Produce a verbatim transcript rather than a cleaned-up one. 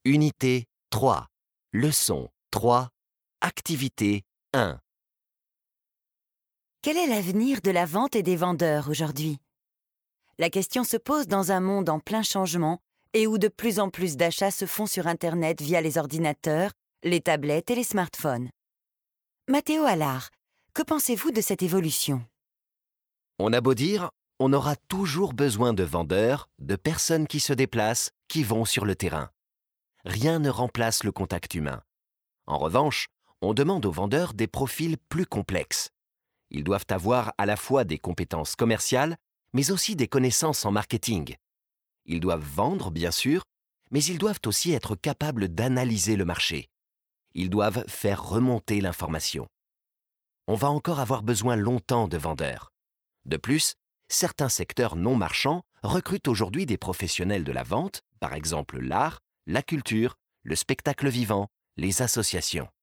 Unité trois. Leçon trois. Activité un. Quel est l'avenir de la vente et des vendeurs aujourd'hui? La question se pose dans un monde en plein changement et où de plus en plus d'achats se font sur Internet via les ordinateurs, les tablettes et les smartphones. Matteo Allard, que pensez-vous de cette évolution? On a beau dire, on aura toujours besoin de vendeurs, de personnes qui se déplacent, qui vont sur le terrain. Rien ne remplace le contact humain. En revanche, on demande aux vendeurs des profils plus complexes. Ils doivent avoir à la fois des compétences commerciales, mais aussi des connaissances en marketing. Ils doivent vendre, bien sûr, mais ils doivent aussi être capables d'analyser le marché. Ils doivent faire remonter l'information. On va encore avoir besoin longtemps de vendeurs. De plus, certains secteurs non marchands recrutent aujourd'hui des professionnels de la vente, par exemple l'art, la culture, le spectacle vivant, les associations.